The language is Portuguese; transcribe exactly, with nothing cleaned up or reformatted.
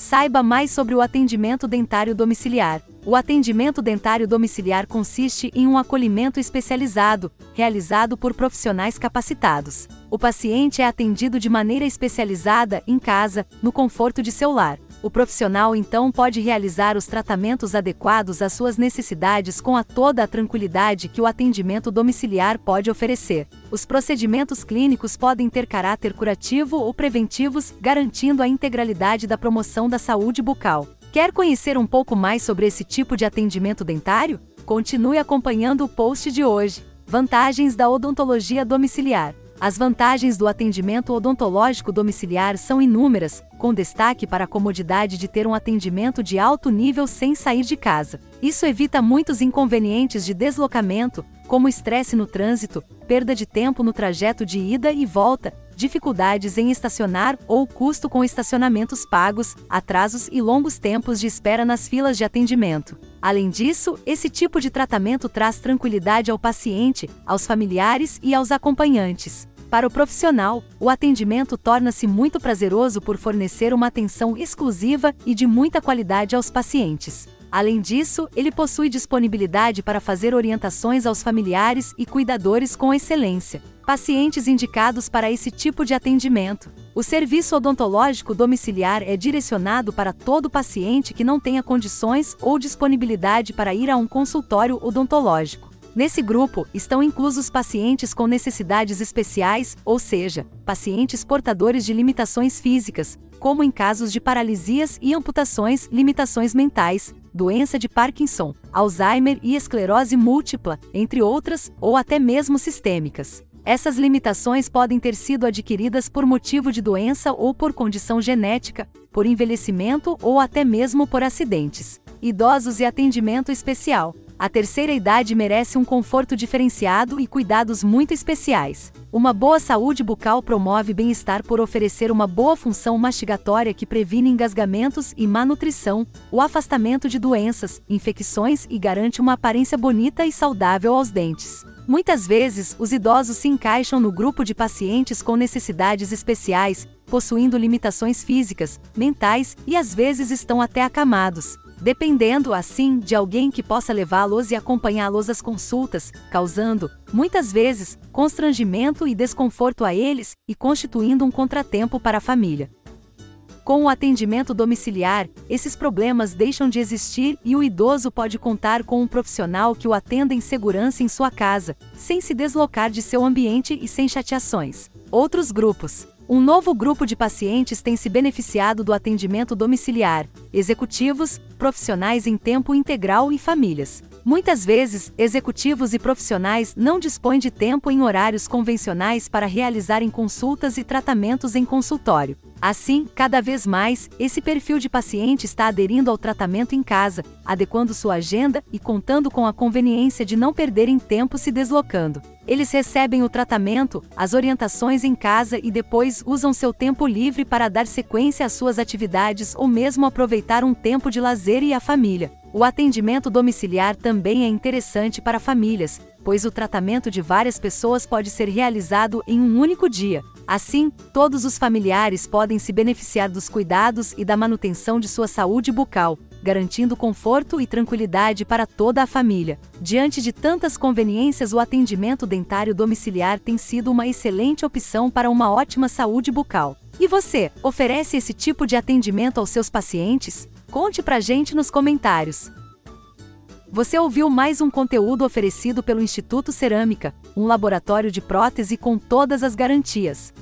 Saiba mais sobre o atendimento dentário domiciliar. O atendimento dentário domiciliar consiste em um acolhimento especializado, realizado por profissionais capacitados. O paciente é atendido de maneira especializada, em casa, no conforto de seu lar. O profissional então pode realizar os tratamentos adequados às suas necessidades com a toda a tranquilidade que o atendimento domiciliar pode oferecer. Os procedimentos clínicos podem ter caráter curativo ou preventivos, garantindo a integralidade da promoção da saúde bucal. Quer conhecer um pouco mais sobre esse tipo de atendimento dentário? Continue acompanhando o post de hoje. Vantagens da odontologia domiciliar. As vantagens do atendimento odontológico domiciliar são inúmeras, com destaque para a comodidade de ter um atendimento de alto nível sem sair de casa. Isso evita muitos inconvenientes de deslocamento, como estresse no trânsito, perda de tempo no trajeto de ida e volta, dificuldades em estacionar ou custo com estacionamentos pagos, atrasos e longos tempos de espera nas filas de atendimento. Além disso, esse tipo de tratamento traz tranquilidade ao paciente, aos familiares e aos acompanhantes. Para o profissional, o atendimento torna-se muito prazeroso por fornecer uma atenção exclusiva e de muita qualidade aos pacientes. Além disso, ele possui disponibilidade para fazer orientações aos familiares e cuidadores com excelência. Pacientes indicados para esse tipo de atendimento. O serviço odontológico domiciliar é direcionado para todo paciente que não tenha condições ou disponibilidade para ir a um consultório odontológico. Nesse grupo, estão inclusos pacientes com necessidades especiais, ou seja, pacientes portadores de limitações físicas, como em casos de paralisias e amputações, limitações mentais, doença de Parkinson, Alzheimer e esclerose múltipla, entre outras, ou até mesmo sistêmicas. Essas limitações podem ter sido adquiridas por motivo de doença ou por condição genética, por envelhecimento ou até mesmo por acidentes. Idosos e atendimento especial. A terceira idade merece um conforto diferenciado e cuidados muito especiais. Uma boa saúde bucal promove bem-estar por oferecer uma boa função mastigatória que previne engasgamentos e má nutrição, o afastamento de doenças, infecções e garante uma aparência bonita e saudável aos dentes. Muitas vezes, os idosos se encaixam no grupo de pacientes com necessidades especiais, possuindo limitações físicas, mentais e às vezes estão até acamados, dependendo, assim, de alguém que possa levá-los e acompanhá-los às consultas, causando, muitas vezes, constrangimento e desconforto a eles e constituindo um contratempo para a família. Com o atendimento domiciliar, esses problemas deixam de existir e o idoso pode contar com um profissional que o atenda em segurança em sua casa, sem se deslocar de seu ambiente e sem chateações. Outros grupos. Um novo grupo de pacientes tem se beneficiado do atendimento domiciliar: executivos, profissionais em tempo integral e famílias. Muitas vezes, executivos e profissionais não dispõem de tempo em horários convencionais para realizarem consultas e tratamentos em consultório. Assim, cada vez mais, esse perfil de paciente está aderindo ao tratamento em casa, adequando sua agenda e contando com a conveniência de não perderem tempo se deslocando. Eles recebem o tratamento, as orientações em casa e depois usam seu tempo livre para dar sequência às suas atividades ou mesmo aproveitar um tempo de lazer e a família. O atendimento domiciliar também é interessante para famílias, pois o tratamento de várias pessoas pode ser realizado em um único dia. Assim, todos os familiares podem se beneficiar dos cuidados e da manutenção de sua saúde bucal, garantindo conforto e tranquilidade para toda a família. Diante de tantas conveniências, o atendimento dentário domiciliar tem sido uma excelente opção para uma ótima saúde bucal. E você, oferece esse tipo de atendimento aos seus pacientes? Conte pra gente nos comentários. Você ouviu mais um conteúdo oferecido pelo Instituto Cerâmica, um laboratório de prótese com todas as garantias.